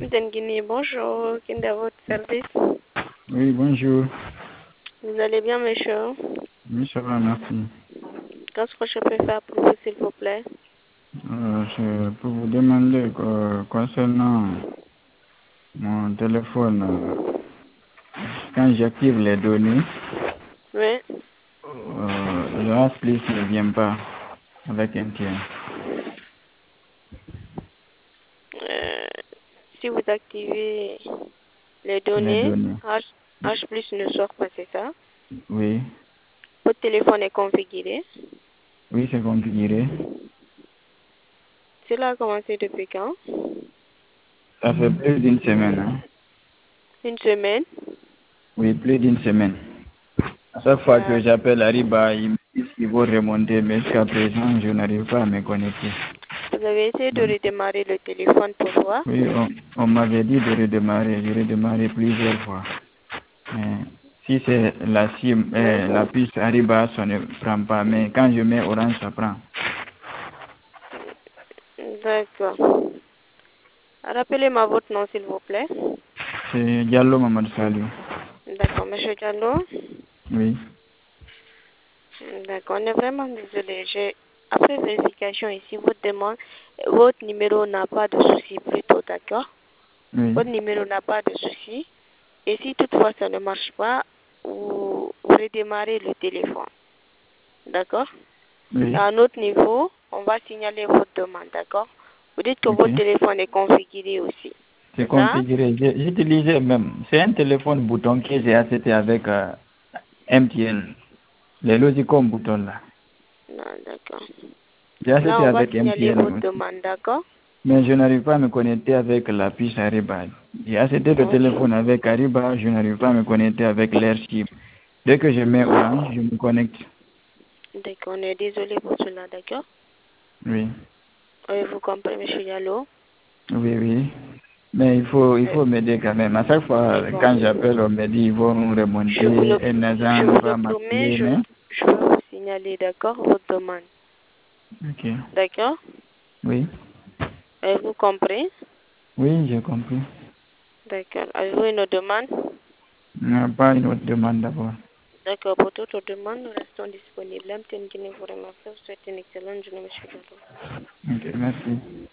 Guinée, bonjour. Quel est votre service? Oui, bonjour. Vous allez bien, monsieur? Oui, ça va, merci. Qu'est-ce que je peux faire pour vous, s'il vous plaît? Je peux vous demander concernant mon téléphone, quand j'active les données, Oui. le Asplus ne vient pas avec MTN. Euh, si vous activez les Les données, données. H plus ne sort pas, c'est ça? Oui, Votre téléphone est configuré. oui, c'est configuré. Cela a commencé depuis quand? Ça fait plus d'une semaine. Hein? Une semaine? Oui, plus d'une semaine. À chaque fois que j'appelle Ariba, ils me disent qu'ils vont remonter, mais jusqu'à présent, je n'arrive pas à me connecter. Vous avez essayé de redémarrer le téléphone pour voir? Oui, on m'avait dit de redémarrer. J'ai redémarré plusieurs fois. Mais si c'est la SIM, Oui. la puce Ariba, ça ne prend pas. Mais quand je mets Orange, ça prend. D'accord. Rappelez-moi votre nom, s'il vous plaît. C'est Diallo Mamadou Salou. D'accord, monsieur Diallo. Oui. D'accord, on est vraiment désolé. Après vérification ici, votre numéro n'a pas de souci plutôt, d'accord? Oui. Votre numéro n'a pas de souci. Et si toutefois ça ne marche pas, vous redémarrez le téléphone, d'accord? Oui. À un autre niveau, on va signaler votre demande, d'accord? Vous dites que Ok. votre téléphone est configuré aussi, C'est c'est ça? configuré. J'utilisais même. C'est un téléphone bouton que j'ai acheté avec MTN. Les Logicom boutons là. Non, d'accord. J'ai acheté Là, on va avec signaler MTN votre aussi. demande, d'accord? Mais je n'arrive pas à me connecter avec la puce Ariba. J'ai acheté le Ok. téléphone avec Ariba, je n'arrive pas à me connecter avec l'Airship. Dès que je mets Orange, je me connecte. D'accord, on est désolé pour cela, d'accord? Oui, Avez-vous compris, monsieur Diallo? oui, oui. Mais il faut m'aider quand même. À chaque fois, Bon, quand j'appelle, on me dit ils vont remonter, un je agent vous le va promets, m'appeler, mais... je vais vous signaler, d'accord, votre demande. Ok. D'accord? Oui, Avez-vous compris? oui, j'ai compris. D'accord. Avez-vous une autre demande? Non, pas une autre demande d'abord. D'accord. Pour toute autre demande, nous restons disponibles. MTN Guinée vous remercie. Je vous souhaite une excellente journée, monsieur Diallo. Ok, merci.